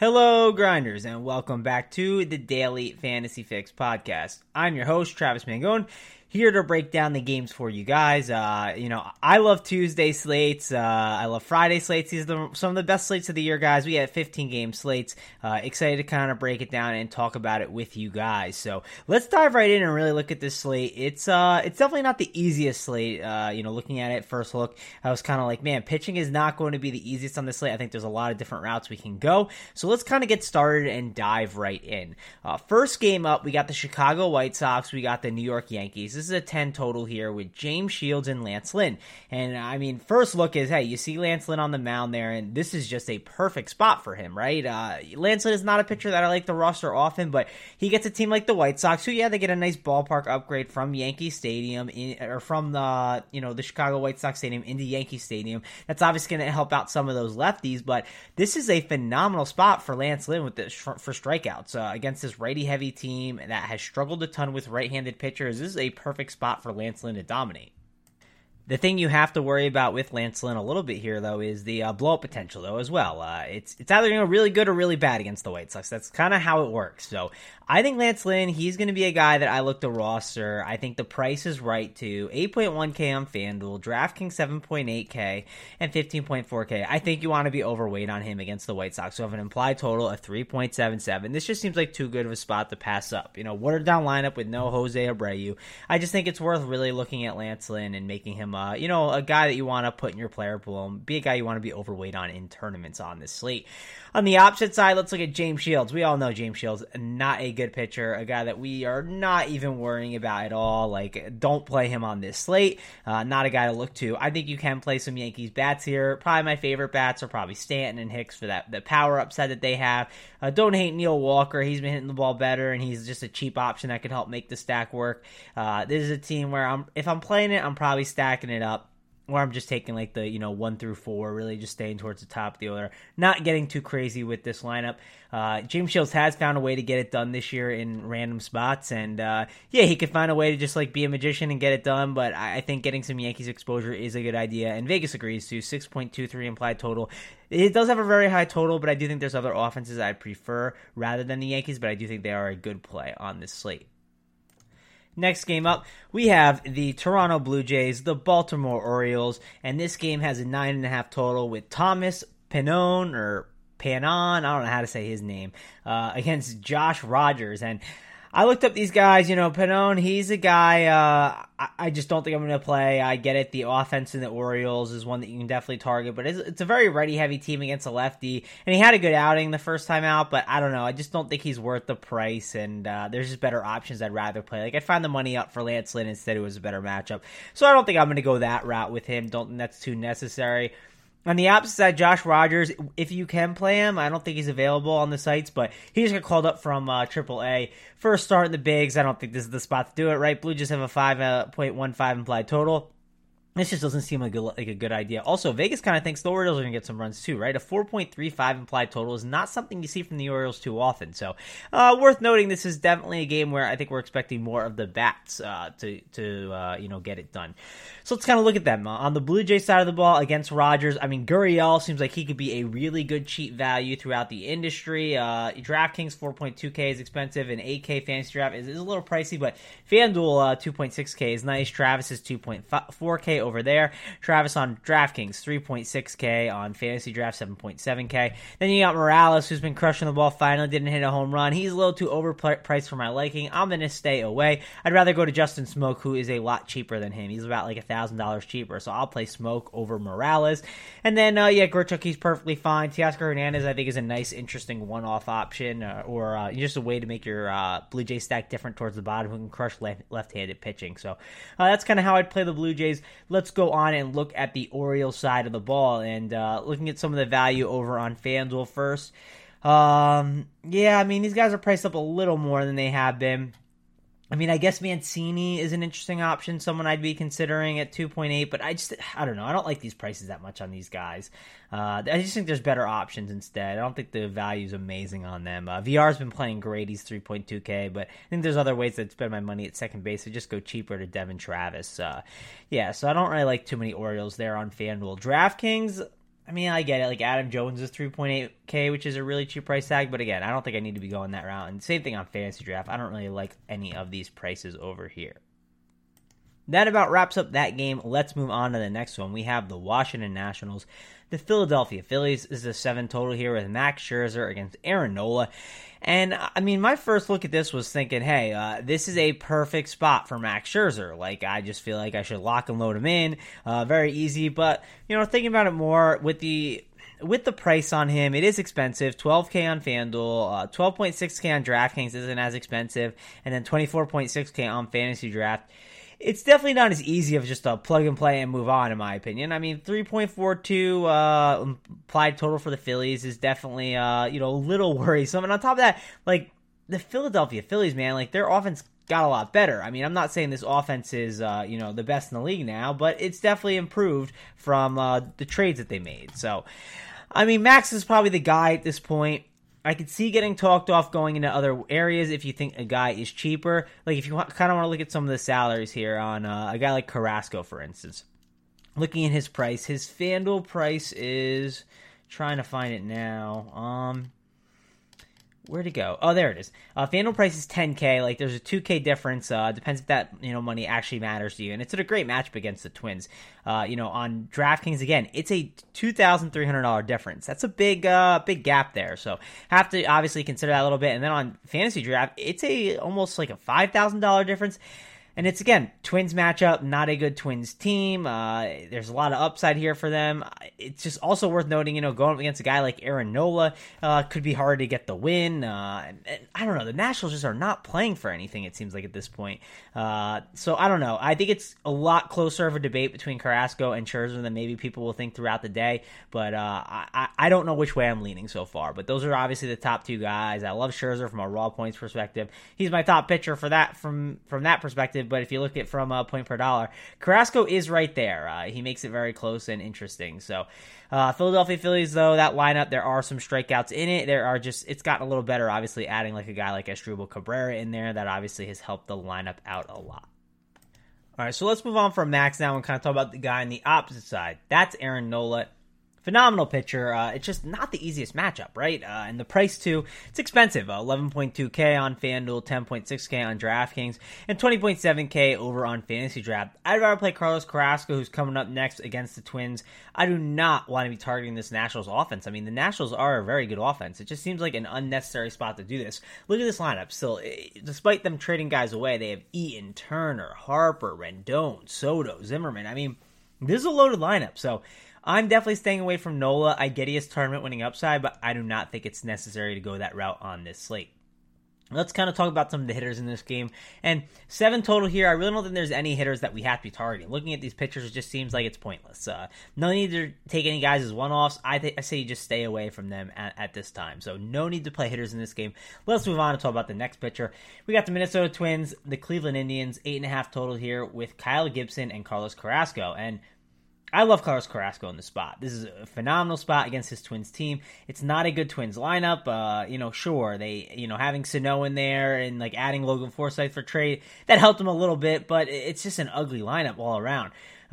Hello, Grinders, and welcome back to the Daily Fantasy Fix podcast. I'm your host, Travis Mangone, here to break down the games for you guys. I love Tuesday slates. I love Friday slates. These are some of the best slates of the year, guys. We had 15-game slates. Excited to kind of break it down and talk about it with you guys. So let's dive right in and really look at this slate. It's definitely not the easiest slate. Looking at it first look, I was kind of like, man, pitching is not going to be the easiest on this slate. I think there's a lot of different routes we can go. So let's kind of get started and dive right in. First game up, we got the Chicago White Sox. We got the New York Yankees. This is a 10 total here with James Shields and Lance Lynn. And I mean, first look is, hey, you see Lance Lynn on the mound there, and this is just a perfect spot for him, right? Lance Lynn is not a pitcher that I like to roster often, but he gets a team like the White Sox, who, yeah, they get a nice ballpark upgrade from Yankee Stadium, from the Chicago White Sox Stadium into Yankee Stadium. That's obviously going to help out some of those lefties, but this is a phenomenal spot for Lance Lynn with this for strikeouts against this righty-heavy team that has struggled a ton with right-handed pitchers. This is a perfect spot for Lance Lynn to dominate. The thing you have to worry about with Lance Lynn a little bit here, though, is the blow-up potential, though, as well. It's either really good or really bad against the White Sox. That's kind of how it works. So I think Lance Lynn, he's going to be a guy that I look to roster. I think the price is right, too. 8.1K on FanDuel, DraftKings 7.8K, and 15.4K. I think you want to be overweight on him against the White Sox, who have an implied total of 3.77. This just seems like too good of a spot to pass up. Watered down lineup with no Jose Abreu. I just think it's worth really looking at Lance Lynn and making him a guy that you want to put in your player pool, be a guy you want to be overweight on in tournaments on this slate. On the opposite side, let's look at James Shields. We all know James Shields, not a good pitcher, a guy that we are not even worrying about at all. Don't play him on this slate. Not a guy to look to. I think you can play some Yankees bats here. Probably my favorite bats are probably Stanton and Hicks for the power upside that they have. Don't hate Neil Walker. He's been hitting the ball better, and he's just a cheap option that could help make the stack work. This is a team where if I'm playing it, I'm probably stacking it up. Or I'm just taking the 1 through 4, really just staying towards the top of the order, not getting too crazy with this lineup. James Shields has found a way to get it done this year in random spots, and he could find a way to just be a magician and get it done. But I think getting some Yankees exposure is a good idea, and Vegas agrees to 6.23 implied total. It does have a very high total, but I do think there's other offenses I'd prefer rather than the Yankees. But I do think they are a good play on this slate. Next game up, we have the Toronto Blue Jays, the Baltimore Orioles, and this game has a 9.5 total with Thomas Panon, or Panon, I don't know how to say his name, against Josh Rogers. And I looked up these guys, Panon, he's a guy I just don't think I'm going to play. I get it, the offense in the Orioles is one that you can definitely target, but it's a very righty-heavy team against a lefty, and he had a good outing the first time out, but I don't know, I just don't think he's worth the price, and there's just better options I'd rather play. I'd find the money up for Lance Lynn instead. It was a better matchup, so I don't think I'm going to go that route with him. Don't think that's too necessary. On the opposite side, Josh Rogers, if you can play him, I don't think he's available on the sites, but he just got called up from AAA. First start in the bigs, I don't think this is the spot to do it, right? Blue Jays have a 5.15 implied total. This just doesn't seem like a good idea. Also, Vegas kind of thinks the Orioles are going to get some runs too, right? A 4.35 implied total is not something you see from the Orioles too often. So, worth noting, this is definitely a game where I think we're expecting more of the bats to get it done. So let's kind of look at them. On the Blue Jays side of the ball against Rogers, I mean, Gurriel seems like he could be a really good cheap value throughout the industry. DraftKings 4.2K is expensive, and 8K fantasy draft is a little pricey, but FanDuel 2.6K is nice. Travis is 2.4K over there. Travis on DraftKings 3.6K, on Fantasy Draft 7.7K. Then you got Morales, who's been crushing the ball, finally didn't hit a home run. He's a little too overpriced for my liking. I'm going to stay away. I'd rather go to Justin Smoke, who is a lot cheaper than him. He's about $1,000 cheaper, so I'll play Smoke over Morales. And then, Grichuk, he's perfectly fine. Teoscar Hernandez, I think, is a nice, interesting one-off option, or just a way to make your Blue Jays stack different towards the bottom, who can crush left-handed pitching. So that's kind of how I'd play the Blue Jays. Let's go on and look at the Orioles side of the ball, and looking at some of the value over on FanDuel first. These guys are priced up a little more than they have been. I mean, I guess Mancini is an interesting option, someone I'd be considering at 2.8, but I don't know. I don't like these prices that much on these guys. I just think there's better options instead. I don't think the value is amazing on them. VR's been playing great. He's 3.2K, but I think there's other ways to spend my money at second base. So just go cheaper to Devin Travis. So I don't really like too many Orioles there on FanDuel. DraftKings, I mean, I get it. Like, Adam Jones is 3.8K, which is a really cheap price tag. But again, I don't think I need to be going that route. And same thing on Fantasy Draft. I don't really like any of these prices over here. That about wraps up that game. Let's move on to the next one. We have the Washington Nationals. The Philadelphia Phillies is a 7 total here with Max Scherzer against Aaron Nola. And, I mean, my first look at this was thinking, hey, this is a perfect spot for Max Scherzer. Like, I just feel like I should lock and load him in. Very easy. But, thinking about it more with the price on him, it is expensive. $12K on FanDuel, $12.6K on DraftKings isn't as expensive, and then $24.6K on Fantasy Draft. It's definitely not as easy of just a plug and play and move on, in my opinion. I mean, 3.42 implied total for the Phillies is definitely, a little worrisome. And on top of that, like, the Philadelphia Phillies, man, like, their offense got a lot better. I mean, I'm not saying this offense is, the best in the league now, but it's definitely improved from the trades that they made. So, I mean, Max is probably the guy at this point. I could see getting talked off going into other areas if you think a guy is cheaper. Like, if you kind of want to look at some of the salaries here on a guy like Carrasco, for instance. Looking at his price, his FanDuel price is, trying to find it now. Where'd it go? Oh, there it is. FanDuel price is $10K. Like, there's a $2K difference. Depends if that, money actually matters to you. And it's at a great matchup against the Twins. On DraftKings, again, it's a $2,300 difference. That's a big gap there. So, have to obviously consider that a little bit. And then on Fantasy Draft, it's almost like a $5,000 difference. And it's, again, Twins matchup, not a good Twins team. There's a lot of upside here for them. It's just also worth noting, going up against a guy like Aaron Nola could be hard to get the win. And I don't know. The Nationals just are not playing for anything, it seems like, at this point. So I don't know. I think it's a lot closer of a debate between Carrasco and Scherzer than maybe people will think throughout the day. But I don't know which way I'm leaning so far. But those are obviously the top two guys. I love Scherzer from a raw points perspective. He's my top pitcher for that from that perspective. But if you look at it from point per dollar, Carrasco is right there. He makes it very close and interesting. So, Philadelphia Phillies, though, that lineup, there are some strikeouts in it. It's gotten a little better, obviously, adding like a guy like Asdrubal Cabrera in there. That obviously has helped the lineup out a lot. All right, so let's move on from Max now and kind of talk about the guy on the opposite side. That's Aaron Nola. Phenomenal pitcher. It's just not the easiest matchup, right? And the price, too, it's expensive. 11.2K on FanDuel, 10.6K on DraftKings, and 20.7K over on Fantasy Draft. I'd rather play Carlos Carrasco, who's coming up next against the Twins. I do not want to be targeting this Nationals offense. I mean, the Nationals are a very good offense. It just seems like an unnecessary spot to do this. Look at this lineup. Still, despite them trading guys away, they have Eaton, Turner, Harper, Rendon, Soto, Zimmerman. I mean, this is a loaded lineup, so I'm definitely staying away from Nola. I get he has tournament winning upside, but I do not think it's necessary to go that route on this slate. Let's kind of talk about some of the hitters in this game. And 7 total here. I really don't think there's any hitters that we have to be targeting. Looking at these pitchers, it just seems like it's pointless. No need to take any guys as one-offs. I say you just stay away from them at this time. So no need to play hitters in this game. Let's move on and talk about the next pitcher. We got the Minnesota Twins, the Cleveland Indians, 8.5 total here with Kyle Gibson and Carlos Carrasco. And I love Carlos Carrasco in this spot. This is a phenomenal spot against his Twins team. It's not a good Twins lineup. Sure, they, having Sano in there and like adding Logan Forsythe for trade, that helped him a little bit, but it's just an ugly lineup all around.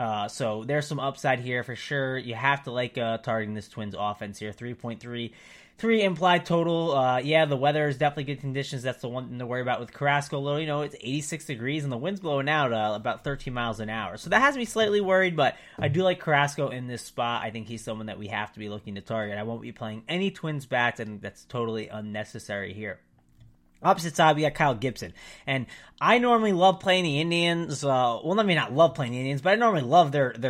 So there's some upside here for sure. You have to like targeting this Twins offense here. 3.3 implied total. The weather is definitely good conditions. That's the one thing to worry about with Carrasco. It's 86 degrees and the wind's blowing out about 13 miles an hour. So that has me slightly worried, but I do like Carrasco in this spot. I think he's someone that we have to be looking to target. I won't be playing any Twins bats, and that's totally unnecessary here. Opposite side, we got Kyle Gibson. And I normally love playing the Indians. Not love playing the Indians, but I normally love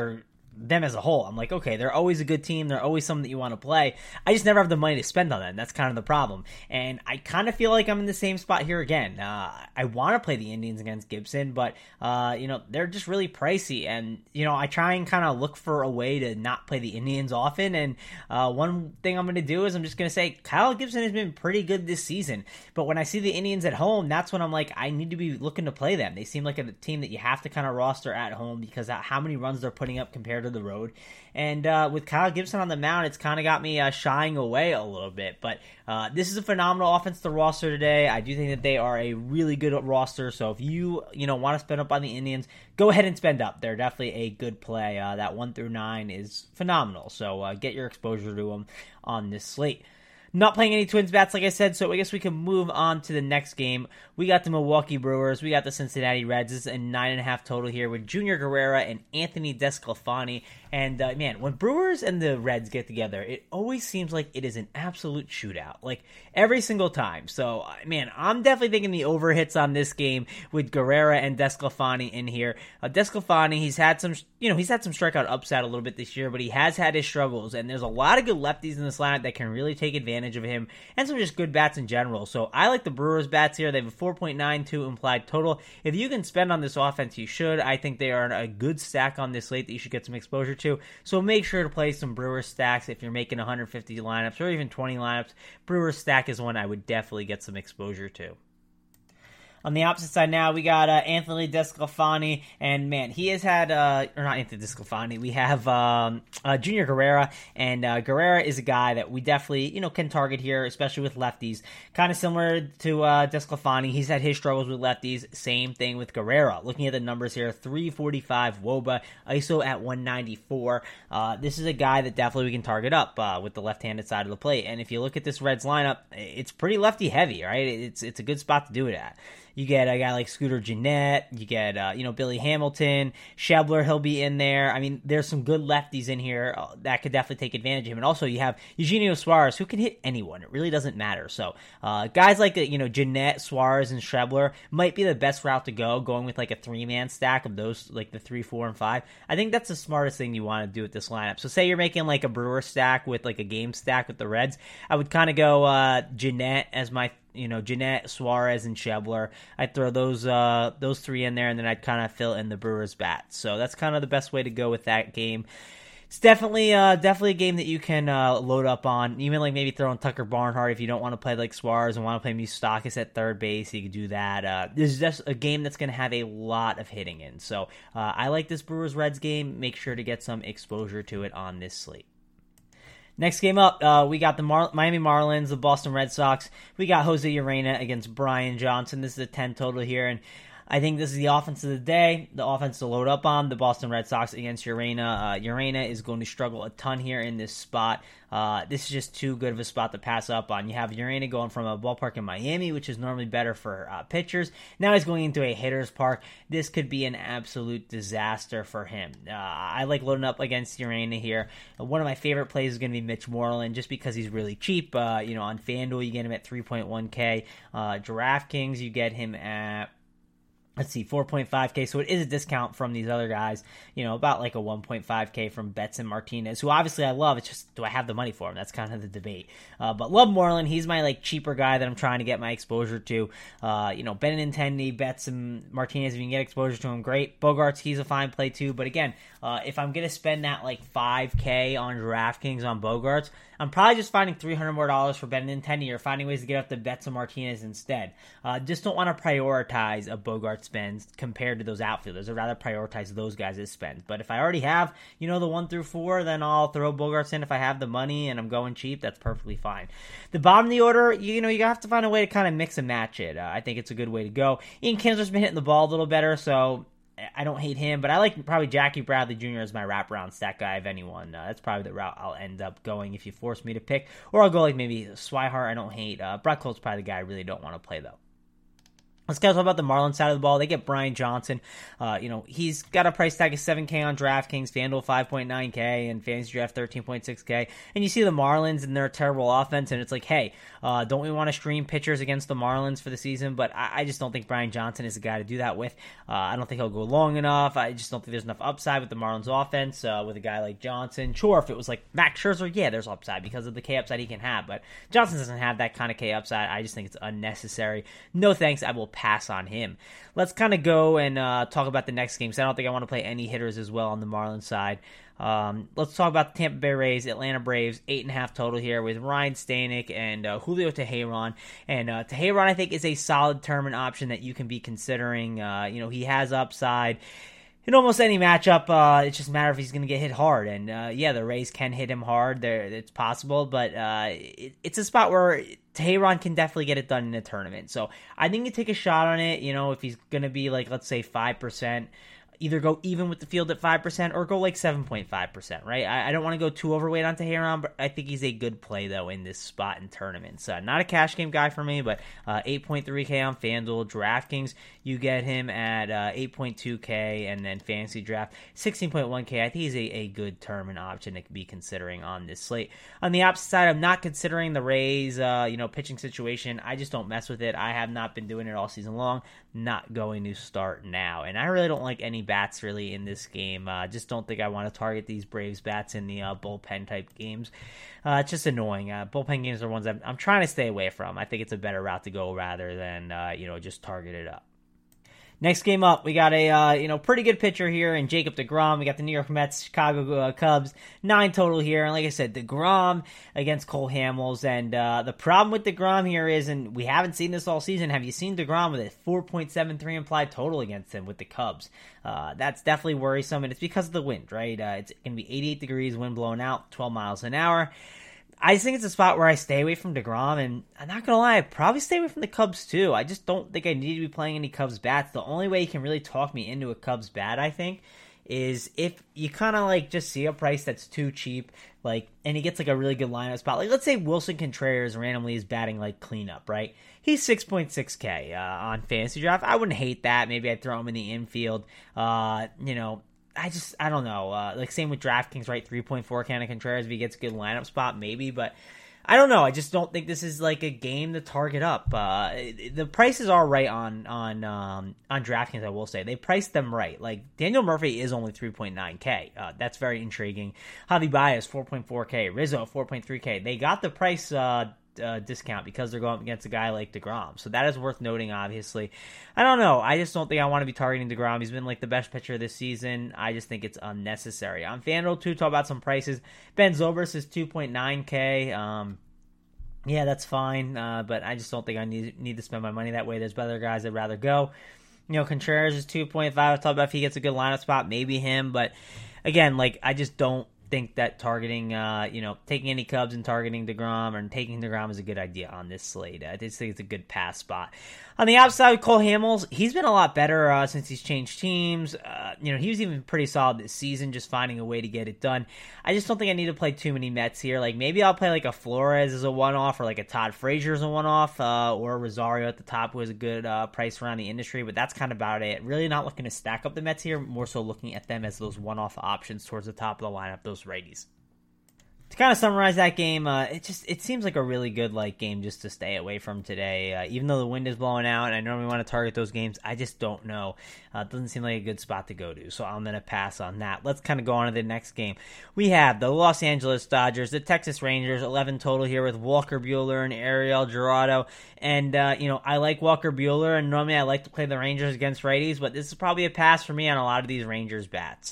them as a whole. I'm like, okay, they're always a good team. They're always someone that you want to play. I just never have the money to spend on them. That's kind of the problem. And I kind of feel like I'm in the same spot here again. I want to play the Indians against Gibson, but, they're just really pricey. And, I try and kind of look for a way to not play the Indians often. And one thing I'm going to do is I'm just going to say Kyle Gibson has been pretty good this season. But when I see the Indians at home, that's when I'm like, I need to be looking to play them. They seem like a team that you have to kind of roster at home because how many runs they're putting up compared to compared to the road. And with Kyle Gibson on the mound, it's kind of got me shying away a little bit. But this is a phenomenal offense to roster today. I do think that they are a really good roster. So if you want to spend up on the Indians, go ahead and spend up. They're definitely a good play. That 1 through 9 is phenomenal. So get your exposure to them on this slate. Not playing any Twins bats, like I said, so I guess we can move on to the next game. We got the Milwaukee Brewers. We got the Cincinnati Reds. This is a 9.5 total here with Junior Guerrera and Anthony DeSclafani. And, man, when Brewers and the Reds get together, it always seems like it is an absolute shootout. Like, every single time. So, man, I'm definitely thinking the over hits on this game with Guerrera and DeSclafani in here. DeSclafani, he's had some strikeout upside a little bit this year, but he has had his struggles. And there's a lot of good lefties in this lineup that can really take advantage of him, and some just good bats in general. So I like the Brewers bats here. They have a 4.92 implied total. If you can spend on this offense, you should. I think they are a good stack on this slate that you should get some exposure to. So make sure to play some Brewers stacks if you're making 150 lineups or even 20 lineups. Brewers stack is one I would definitely get some exposure to. On the opposite side now, we got Anthony DeSclafani, and man, he has had, or not Anthony DeSclafani, we have Junior Guerrera, and Guerrera is a guy that we definitely, can target here, especially with lefties. Kind of similar to DeSclafani, he's had his struggles with lefties, same thing with Guerrera. Looking at the numbers here, 345 WOBA, ISO at 194. This is a guy that definitely we can target up with the left-handed side of the plate, and if you look at this Reds lineup, it's pretty lefty heavy, right? It's a good spot to do it at. You get a guy like Scooter Gennett. You get, Billy Hamilton. Schebler, he'll be in there. I mean, there's some good lefties in here that could definitely take advantage of him. And also, you have Eugenio Suarez, who can hit anyone. It really doesn't matter. So, guys like, Gennett, Suarez, and Schebler might be the best route to go, going with, like, a three-man stack of those, like, the 3, 4, and 5. I think that's the smartest thing you want to do with this lineup. So, say you're making, like, a Brewer stack with, like, a game stack with the Reds. I would kind of go Gennett as my Gennett, Suarez, and Schebler. I'd throw those three in there, and then I'd kind of fill in the Brewers bats. So that's kind of the best way to go with that game. It's definitely a game that you can load up on. Even like maybe throwing Tucker Barnhart if you don't want to play like Suarez and want to play Moustakas at third base. You can do that. This is just a game that's going to have a lot of hitting in. So I like this Brewers-Reds game. Make sure to get some exposure to it on this slate. Next game up, we got the Miami Marlins, the Boston Red Sox. We got Jose Urena against Brian Johnson. This is a 10 total here, and I think this is the offense of the day, the offense to load up on, the Boston Red Sox against Urena. Urena is going to struggle a ton here in this spot. This is just too good of a spot to pass up on. You have Urena going from a ballpark in Miami, which is normally better for pitchers. Now he's going into a hitter's park. This could be an absolute disaster for him. I like loading up against Urena here. One of my favorite plays is going to be Mitch Moreland, just because he's really cheap. On FanDuel, you get him at 3.1K. DraftKings, you get him at 4.5K, so it is a discount from these other guys, about like a 1.5K from Betts and Martinez, who obviously I love. It's just, do I have the money for him? That's kind of the debate. But love Moreland. He's my cheaper guy that I'm trying to get my exposure to. Benintendi, Betts, and Martinez, if you can get exposure to him, great. Bogarts, he's a fine play too. But again, if I'm going to spend that 5K on DraftKings on Bogarts, I'm probably just finding $300 more for Benintendi or finding ways to get up to Betts and Martinez instead. Just don't want to prioritize a Bogart spend compared to those outfielders. I'd rather prioritize those guys as spends. But if I already have, the 1 through 4, then I'll throw Bogarts in if I have the money and I'm going cheap. That's perfectly fine. The bottom of the order, you have to find a way to kind of mix and match it. I think it's a good way to go. Ian Kinsler's been hitting the ball a little better, so I don't hate him, but I like probably Jackie Bradley Jr. as my wraparound stack guy of anyone. That's probably the route I'll end up going if you force me to pick. Or I'll go maybe Swihart. I don't hate. Brock Colt's probably the guy I really don't want to play, though. Let's talk about the Marlins side of the ball. They get Brian Johnson. He's got a price tag of 7K on DraftKings, FanDuel 5.9K, and Fantasy Draft 13.6K. And you see the Marlins and their terrible offense, and it's like, hey, don't we want to stream pitchers against the Marlins for the season? But I just don't think Brian Johnson is the guy to do that with. I don't think he'll go long enough. I just don't think there's enough upside with the Marlins offense with a guy like Johnson. Sure, if it was like Max Scherzer, yeah, there's upside because of the K upside he can have. But Johnson doesn't have that kind of K upside. I just think it's unnecessary. No thanks. I will pass on him. Let's kind of go and talk about the next game, because I don't think I want to play any hitters as well on the Marlins side. Let's talk about the Tampa Bay Rays, Atlanta Braves, 8.5 total here with Ryan Stanek and Julio Teheran. And Teheran, I think, is a solid tournament option that you can be considering. He has upside. in almost any matchup, it's just a matter if he's going to get hit hard. And yeah, the Rays can hit him hard. It's possible, but it's a spot where Teheran can definitely get it done in a tournament. So I think you take a shot on it. If he's going to be like, let's say 5%, either go even with the field at 5% or go like 7.5%, right? I don't want to go too overweight on Teheran, but I think he's a good play, though, in this spot in tournaments. Not a cash game guy for me, but 8.3K on FanDuel. DraftKings, you get him at 8.2K, and then Fantasy Draft, 16.1K. I think he's a good tournament option to be considering on this slate. On the opposite side, I'm not considering the Rays, pitching situation. I just don't mess with it. I have not been doing it all season long. Not going to start now. And I really don't like any bats really in this game. Just don't think I want to target these Braves bats in the bullpen type games. It's just annoying. Bullpen games are ones I'm trying to stay away from. I think it's a better route to go rather than just target it up. Next game up, we got a pretty good pitcher here in Jacob deGrom. We got the New York Mets, Chicago Cubs, 9 total here. And like I said, deGrom against Cole Hamels. And the problem with deGrom here is, and we haven't seen this all season, have you seen deGrom with a 4.73 implied total against him with the Cubs? That's definitely worrisome, and it's because of the wind, right? It's going to be 88 degrees, wind blowing out, 12 miles an hour. I just think it's a spot where I stay away from deGrom, and I'm not going to lie, I'd probably stay away from the Cubs too. I just don't think I need to be playing any Cubs bats. The only way you can really talk me into a Cubs bat, I think, is if you kind of like just see a price that's too cheap, and he gets like a really good lineup spot. Like, let's say Wilson Contreras randomly is batting like cleanup, right? He's 6.6K on Fantasy Draft. I wouldn't hate that. Maybe I'd throw him in the infield. I don't know. Same with DraftKings, right? 3.4K on Contreras if he gets a good lineup spot, maybe. But I don't know. I just don't think this is like a game to target up. The prices are right on DraftKings, I will say. They priced them right. Like, Daniel Murphy is only 3.9K. That's very intriguing. Javi Baez, 4.4K. Rizzo, 4.3K. They got the price discount because they're going up against a guy like deGrom. So that is worth noting, obviously. I don't know. I just don't think I want to be targeting deGrom. He's been like the best pitcher this season. I just think it's unnecessary. On FanDuel, too, talk about some prices. Ben Zobrist is 2.9K. Yeah, that's fine. But I just don't think I need to spend my money that way. There's other guys I'd rather go. Contreras is 2.5. I thought about if he gets a good lineup spot, maybe him. But again, I just don't think that targeting, taking any Cubs and targeting deGrom or taking deGrom is a good idea on this slate. I just think it's a good pass spot. On the outside, Cole Hamels, he's been a lot better since he's changed teams. He was even pretty solid this season, just finding a way to get it done. I just don't think I need to play too many Mets here. Maybe I'll play a Flores as a one-off, or a Todd Frazier as a one-off, or Rosario at the top, who is a good price around the industry, but that's kind of about it. Really not looking to stack up the Mets here, more so looking at them as those one-off options towards the top of the lineup, those righties. To kind of summarize that game, it seems like a really good game just to stay away from today. Even though the wind is blowing out, and I normally want to target those games, I just don't know. It doesn't seem like a good spot to go to, so I'm going to pass on that. Let's kind of go on to the next game. We have the Los Angeles Dodgers, the Texas Rangers, 11 total here with Walker Buehler and Ariel Jurado. And, I like Walker Buehler, and normally I like to play the Rangers against righties, but this is probably a pass for me on a lot of these Rangers bats.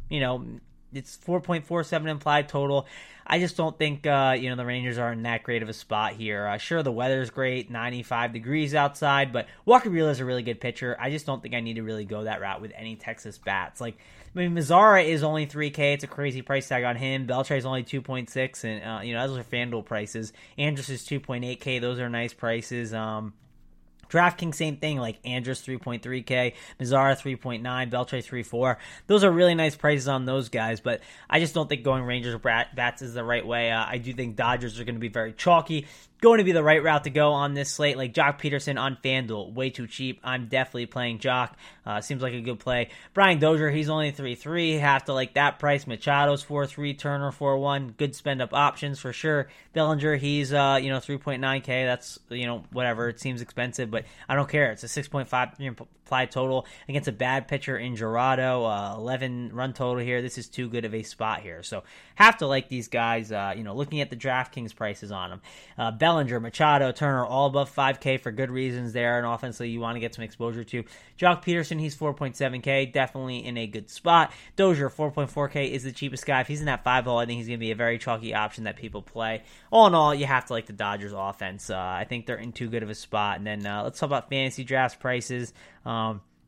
It's 4.47 implied total. I just don't think, the Rangers are in that great of a spot here. Sure, the weather's great, 95 degrees outside, but Walker Buehler is a really good pitcher. I just don't think I need to really go that route with any Texas bats. Mazzara is only 3K. It's a crazy price tag on him. Beltre is only 2.6, and, those are FanDuel prices. Andrus is 2.8K. Those are nice prices. DraftKings, same thing, Andrus 3.3K, Mazzara 3.9, Beltre 3.4. Those are really nice prices on those guys, but I just don't think going Rangers or bats is the right way. I do think Dodgers are going to be very chalky. Going to be the right route to go on this slate. Jock Peterson on FanDuel, way too cheap. I'm definitely playing Jock. Seems like a good play. Brian Dozier, he's only 3.3. Have to like that price. Machado's 4.3. Turner 4.1. Good spend up options for sure. Bellinger, he's 3.9K. That's whatever. It seems expensive, but I don't care. It's a 6.5 implied total against a bad pitcher in Jurado. 11 run total here. This is too good of a spot here. So have to like these guys. Looking at the DraftKings prices on them. Bellinger, Machado, Turner, all above 5K for good reasons there, and offensively you want to get some exposure to. Jock Peterson, he's 4.7K, definitely in a good spot. Dozier, 4.4K, is the cheapest guy. If he's in that 5 hole, I think he's going to be a very chalky option that people play. All in all, you have to like the Dodgers offense. I think they're in too good of a spot. And then let's talk about fantasy drafts prices.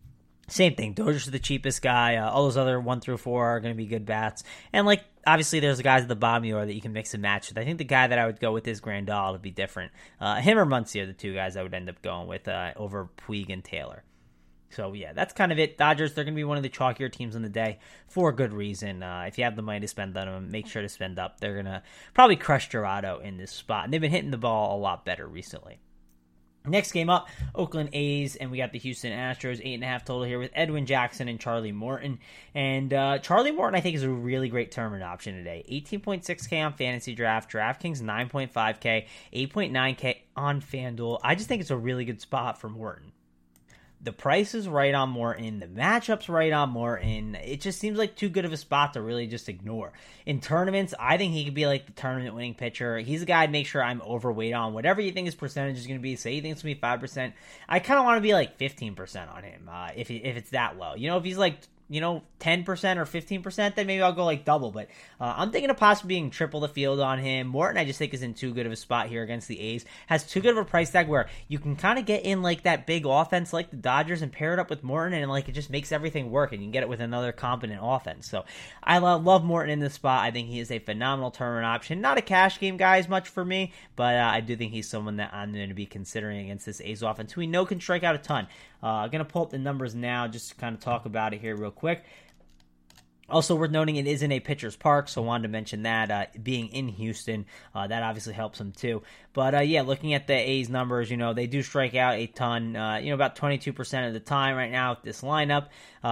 Same thing. Dozier's the cheapest guy. All those other 1 through 4 are going to be good bats. And like, obviously there's the guys at the bottom of that you can mix and match with. I think the guy that I would go with is Grandal to be different. Him or Muncy are the two guys I would end up going with over Puig and Taylor. So, yeah, that's kind of it. Dodgers, they're going to be one of the chalkier teams on the day for a good reason. If you have the money to spend on them, make sure to spend up. They're going to probably crush Gerardo in this spot. And they've been hitting the ball a lot better recently. Next game up, Oakland A's, and we got the Houston Astros, 8.5 total here with Edwin Jackson and Charlie Morton. And Charlie Morton, I think, is a really great tournament option today. 18.6K on Fantasy Draft, DraftKings 9.5K, 8.9K on FanDuel. I just think it's a really good spot for Morton. The price is right on Morton. The matchup's right on Morton. It just seems like too good of a spot to really just ignore. In tournaments, I think he could be like the tournament winning pitcher. He's a guy I'd make sure I'm overweight on. Whatever you think his percentage is going to be, say you think it's going to be 5%, I kind of want to be like 15% on him if it's that low. You know, if he's like 10% or 15%, then maybe I'll go like double. But I'm thinking of possibly being triple the field on him. Morton, I just think, is in too good of a spot here against the A's. Has too good of a price tag where you can kind of get in like that big offense like the Dodgers and pair it up with Morton, and like it just makes everything work, and you can get it with another competent offense. So I love Morton in this spot. I think he is a phenomenal tournament option. Not a cash game guy as much for me, but I do think he's someone that I'm going to be considering against this A's offense, who we know can strike out a ton. I'm going to pull up the numbers now just to kind of talk about it here real quick. Also worth noting, it is in a pitcher's park, so I wanted to mention that being in Houston, that obviously helps him too. But yeah, looking at the A's numbers, they do strike out a ton, about 22% of the time right now with this lineup.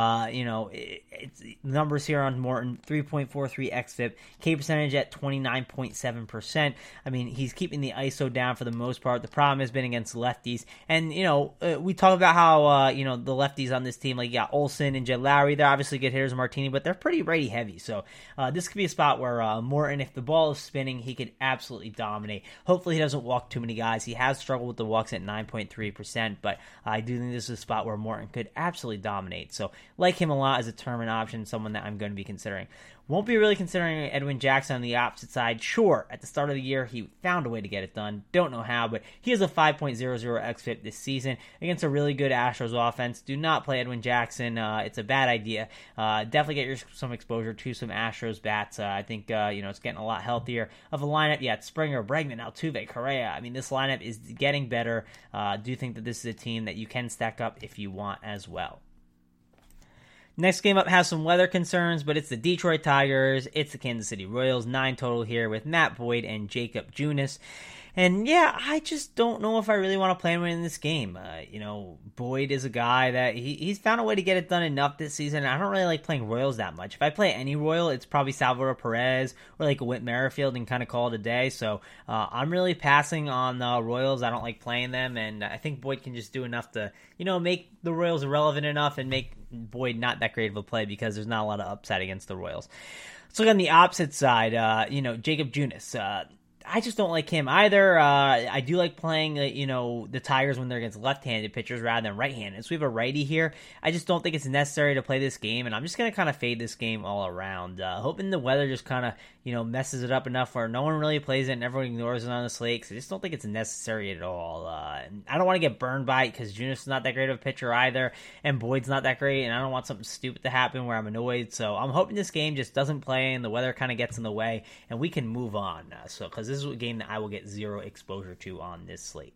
It's numbers here on Morton, 3.43 xFIP, K percentage at 29.7%. I mean, he's keeping the ISO down for the most part. The problem has been against lefties. And, we talk about how, the lefties on this team, like, Olsen and Jed Lowry, they're obviously good hitters, Martini, but they're pretty righty heavy. So this could be a spot where Morton, if the ball is spinning, he could absolutely dominate. Hopefully he doesn't walk too many guys. He has struggled with the walks at 9.3%, but I do think this is a spot where Morton could absolutely dominate. So like him a lot as a tournament option, someone that I'm going to be considering. Won't be really considering Edwin Jackson on the opposite side. Sure, at the start of the year, he found a way to get it done. Don't know how, but he has a 5.00 xFIP this season against a really good Astros offense. Do not play Edwin Jackson. It's a bad idea. Definitely get some exposure to some Astros bats. I think, it's getting a lot healthier of a lineup. Yeah, it's Springer, Bregman, Altuve, Correa. I mean, this lineup is getting better. Do think that this is a team that you can stack up if you want as well. Next game up has some weather concerns, but it's the Detroit Tigers. It's the Kansas City Royals. 9 total here with Matt Boyd and Jacob Junis. And yeah, I just don't know if I really want to play him in this game. Boyd is a guy that he's found a way to get it done enough this season. I don't really like playing Royals that much. If I play any Royal, it's probably Salvador Perez or like a Whit Merrifield and kind of call it a day. So I'm really passing on the Royals. I don't like playing them, and I think Boyd can just do enough to, make the Royals irrelevant enough and make Boyd not that great of a play because there's not a lot of upside against the Royals. Let's look on the opposite side. Jacob Junis. I just don't like him either. I do like playing, the Tigers when they're against left-handed pitchers rather than right-handed. So we have a righty here. I just don't think it's necessary to play this game, and I'm just going to kind of fade this game all around. Hoping the weather just kind of, messes it up enough where no one really plays it and everyone ignores it on the slate, because I just don't think it's necessary at all. I don't want to get burned by it because Junis is not that great of a pitcher either, and Boyd's not that great, and I don't want something stupid to happen where I'm annoyed. So I'm hoping this game just doesn't play and the weather kind of gets in the way, and we can move on. Because this is a game that I will get zero exposure to on this slate.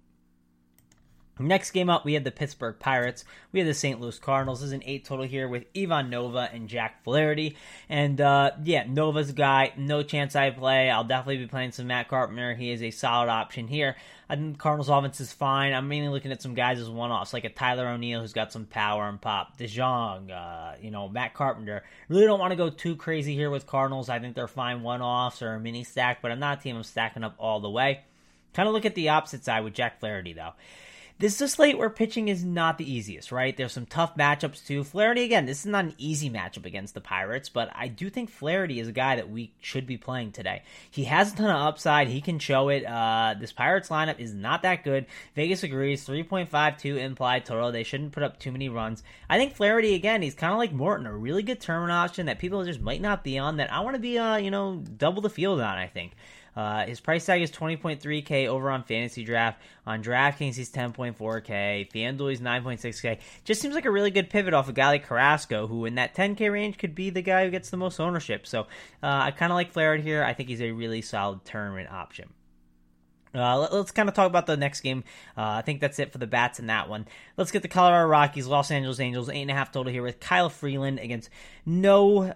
Next game up, we have the Pittsburgh Pirates. We have the St. Louis Cardinals. This is an 8 total here with Ivan Nova and Jack Flaherty. And, Nova's a guy. No chance I play. I'll definitely be playing some Matt Carpenter. He is a solid option here. I think the Cardinals offense is fine. I'm mainly looking at some guys as one-offs, like a Tyler O'Neill who's got some power and pop. DeJong, Matt Carpenter. Really don't want to go too crazy here with Cardinals. I think they're fine one-offs or a mini stack, but I'm not a team I'm stacking up all the way. Kind of look at the opposite side with Jack Flaherty, though. This is a slate where pitching is not the easiest, right? There's some tough matchups too. Flaherty, again, this is not an easy matchup against the Pirates, but I do think Flaherty is a guy that we should be playing today. He has a ton of upside. He can show it. This Pirates lineup is not that good. Vegas agrees. 3.52 implied total. They shouldn't put up too many runs. I think Flaherty, again, he's kind of like Morton, a really good tournament option that people just might not be on that I want to be, double the field on, I think. His price tag is 20.3K over on Fantasy Draft. On DraftKings, he's 10.4K. FanDuel, he's 9.6K. Just seems like a really good pivot off a guy like Carrasco, who in that 10K range could be the guy who gets the most ownership. So I kind of like Flaherty here. I think he's a really solid tournament option. Let's kind of talk about the next game. I think that's it for the bats in that one. Let's get the Colorado Rockies, Los Angeles Angels, 8.5 total here with Kyle Freeland against Noe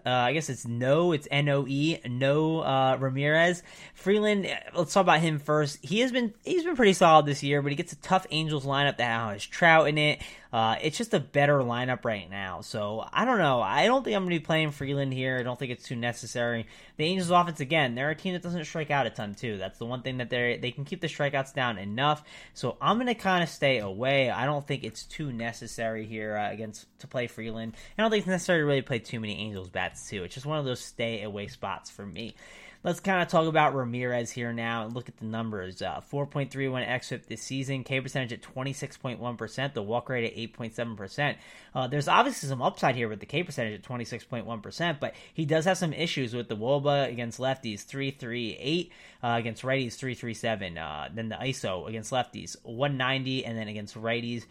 Ramirez. Freeland, let's talk about him first. He's been pretty solid this year, but he gets a tough Angels lineup that has Trout in it. It's just a better lineup right now. So, I don't know. I don't think I'm going to be playing Freeland here. I don't think it's too necessary. The Angels offense, again, they're a team that doesn't strike out a ton, too. That's the one thing that they can keep the strikeouts down enough. So, I'm going to kind of stay away. I don't think it's too necessary here to play Freeland. I don't think it's necessary to really play too many Angels bats, too. It's just one of those stay away spots for me. Let's kind of talk about Ramirez here now and look at the numbers. 4.31 xFIP this season, K percentage at 26.1%, the walk rate at 8.7%. There's obviously some upside here with the K percentage at 26.1%, but he does have some issues with the WOBA against lefties, 3.38, against righties, 3.37. Then the ISO against lefties, 190, and then against righties,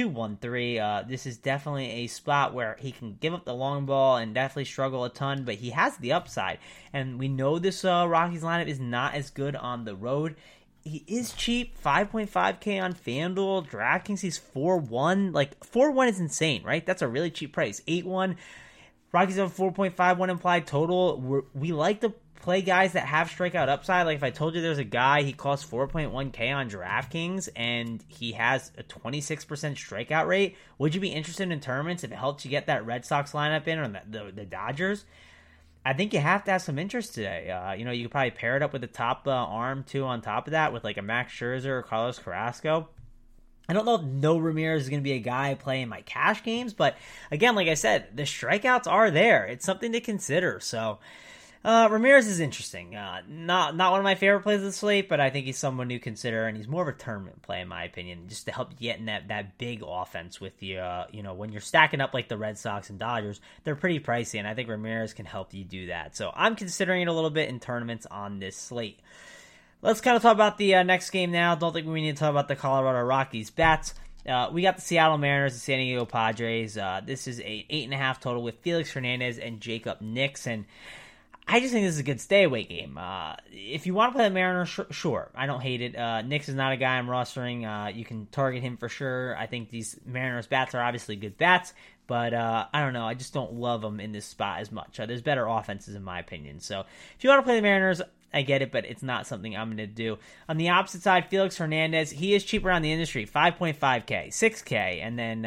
2.13. This is definitely a spot where he can give up the long ball and definitely struggle a ton, but he has the upside. And we know this Rockies lineup is not as good on the road. He is cheap, 5.5K on FanDuel. DraftKings, he's 4.1. Like, 4.1 is insane, right? That's a really cheap price. 8.1. Rockies have 4.51 implied total. We like to play guys that have strikeout upside. Like if I told you there's a guy, he costs 4.1K on DraftKings and he has a 26% strikeout rate, would you be interested in tournaments if it helps you get that Red Sox lineup in or the Dodgers? I think you have to have some interest today. You could probably pair it up with the top arm too on top of that with like a Max Scherzer or Carlos Carrasco. I don't know if Noe Ramirez is going to be a guy playing my cash games, but again, like I said, the strikeouts are there. It's something to consider. So Ramirez is interesting. Not one of my favorite plays of the slate, but I think he's someone to consider, and he's more of a tournament play in my opinion, just to help get in that big offense with you. When you're stacking up like the Red Sox and Dodgers, they're pretty pricey, and I think Ramirez can help you do that. So I'm considering it a little bit in tournaments on this slate. Let's kind of talk about the next game now. Don't think we need to talk about the Colorado Rockies bats. We got the Seattle Mariners and San Diego Padres. This is a 8.5 total with Felix Hernandez and Jacob Nix, and I just think this is a good stay-away game. If you want to play the Mariners, sure. I don't hate it. Nix is not a guy I'm rostering. You can target him for sure. I think these Mariners bats are obviously good bats, but I don't know. I just don't love them in this spot as much. There's better offenses in my opinion. So if you want to play the Mariners, I get it, but it's not something I'm going to do. On the opposite side, Felix Hernandez, he is cheap around the industry, 5.5K, 6K, and then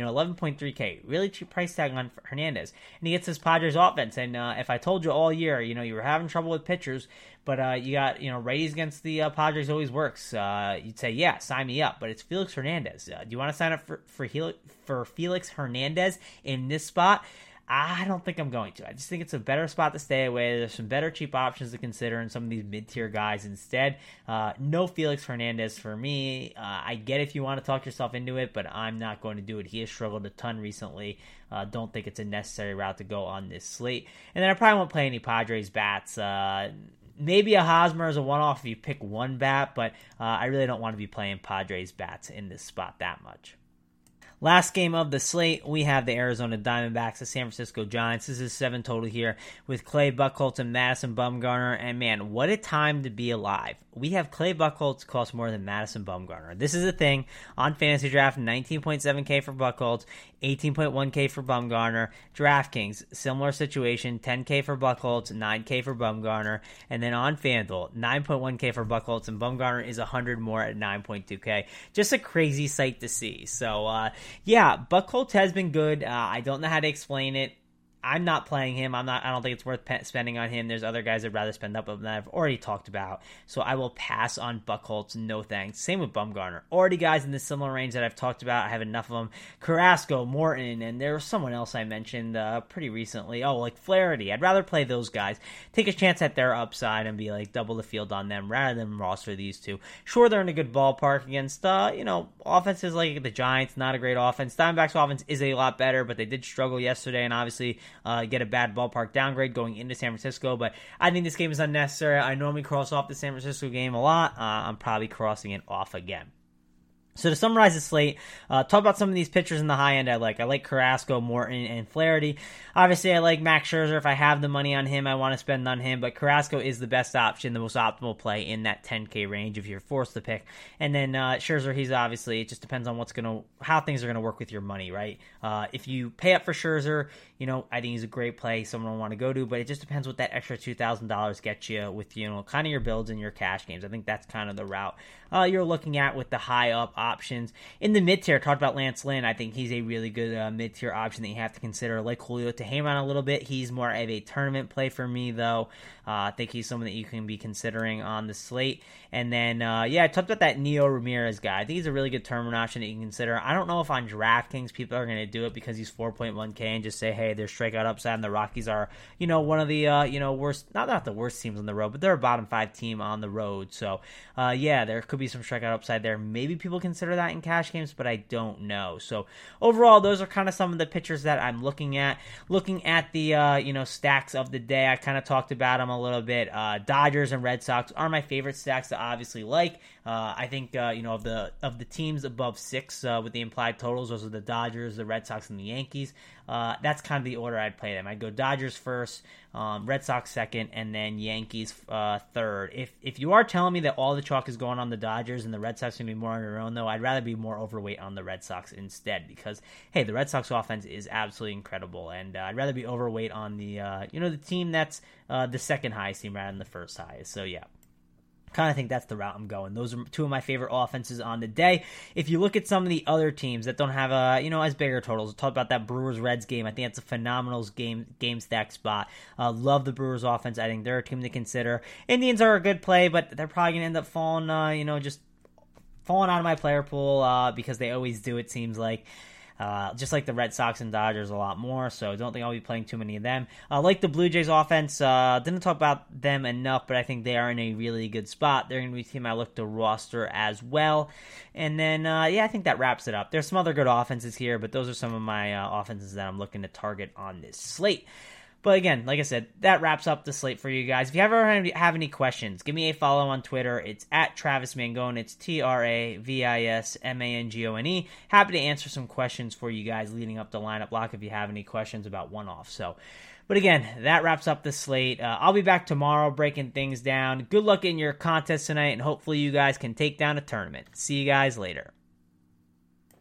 11.3K. Really cheap price tag on Hernandez. And he gets his Padres offense. And if I told you all year, you were having trouble with pitchers, but you got, Rays against the Padres always works. You'd say, yeah, sign me up. But it's Felix Hernandez. Do you want to sign up for Felix Hernandez in this spot? I don't think I'm going to. I just think it's a better spot to stay away. There's some better cheap options to consider in some of these mid-tier guys instead. No Felix Hernandez for me. I get if you want to talk yourself into it, but I'm not going to do it. He has struggled a ton recently. Don't think it's a necessary route to go on this slate. And then I probably won't play any Padres bats. Maybe a Hosmer as a one-off if you pick one bat, but I really don't want to be playing Padres bats in this spot that much. Last game of the slate, we have the Arizona Diamondbacks, the San Francisco Giants. This is 7 total here with Clay Buchholz and Madison Bumgarner. And man, what a time to be alive. We have Clay Buchholz cost more than Madison Bumgarner. This is a thing on Fantasy Draft, 19.7K for Buchholz, 18.1K for Bumgarner. DraftKings, similar situation, 10K for Buchholz, 9K for Bumgarner. And then on FanDuel, 9.1K for Buchholz, and Bumgarner is 100 more at 9.2K. Just a crazy sight to see. So, yeah, Buchholz has been good. I don't know how to explain it. I'm not playing him. I don't think it's worth spending on him. There's other guys I'd rather spend up on that I've already talked about. So I will pass on Buchholz. No thanks. Same with Bumgarner. Already guys in the similar range that I've talked about. I have enough of them. Carrasco, Morton, and there was someone else I mentioned pretty recently. Oh, like Flaherty. I'd rather play those guys. Take a chance at their upside and be like double the field on them rather than roster these two. Sure, they're in a good ballpark against, offenses like the Giants. Not a great offense. Diamondbacks offense is a lot better, but they did struggle yesterday, and obviously get a bad ballpark downgrade going into San Francisco. But I think this game is unnecessary. I normally cross off the San Francisco game a lot. I'm probably crossing it off again. So to summarize the slate, talk about some of these pitchers in the high end I like. I like Carrasco, Morton, and Flaherty. Obviously, I like Max Scherzer. If I have the money on him, I want to spend on him. But Carrasco is the best option, the most optimal play in that 10K range if you're forced to pick. And then Scherzer, he's obviously, it just depends on how things are going to work with your money, right? If you pay up for Scherzer, I think he's a great play, someone I want to go to. But it just depends what that extra $2,000 gets you with, kind of your builds and your cash games. I think that's kind of the route you're looking at with the high up options. In the mid-tier, talked about Lance Lynn. I think he's a really good mid-tier option that you have to consider. Like Julio Teheran a little bit. He's more of a tournament play for me, though. I think he's someone that you can be considering on the slate. And then, I talked about that Neo Ramirez guy. I think he's a really good tournament option that you can consider. I don't know if on DraftKings people are going to do it because he's 4.1K and just say, hey, there's strikeout upside, and the Rockies are, one of the, worst, not the worst teams on the road, but they're a bottom 5 team on the road. So, there could be some strikeout upside there. Maybe people consider that in cash games, but I don't know. So, overall, those are kind of some of the pitchers that I'm looking at. Looking at the, stacks of the day, I kind of talked about them a little bit. Dodgers and Red Sox are my favorite stacks to obviously like. I think, of the teams above 6 with the implied totals, those are the Dodgers, the Red Sox, and the Yankees. That's kind of the order I'd play them. I'd go Dodgers first, Red Sox second, and then Yankees third. If you are telling me that all the chalk is going on the Dodgers and the Red Sox are going to be more on their own, though, I'd rather be more overweight on the Red Sox instead because, hey, the Red Sox offense is absolutely incredible, and I'd rather be overweight on the, the team that's the second highest team rather than the first highest. So, yeah. Kind of think that's the route I'm going. Those are two of my favorite offenses on the day. If you look at some of the other teams that don't have as bigger totals, we'll talk about that Brewers-Reds game. I think that's a phenomenal game stack spot. Love the Brewers offense. I think they're a team to consider. Indians are a good play, but they're probably going to end up falling, just falling out of my player pool because they always do, it seems like. Just like the Red Sox and Dodgers a lot more, so don't think I'll be playing too many of them. Like the Blue Jays offense, didn't talk about them enough, but I think they are in a really good spot. They're going to be a team I look to roster as well. And then, I think that wraps it up. There's some other good offenses here, but those are some of my offenses that I'm looking to target on this slate. But again, like I said, that wraps up the slate for you guys. If you ever have any questions, give me a follow on Twitter. It's at Travis Mangone. It's TravisMangone. Happy to answer some questions for you guys leading up to lineup lock if you have any questions about one-off. But again, that wraps up the slate. I'll be back tomorrow breaking things down. Good luck in your contest tonight, and hopefully you guys can take down a tournament. See you guys later.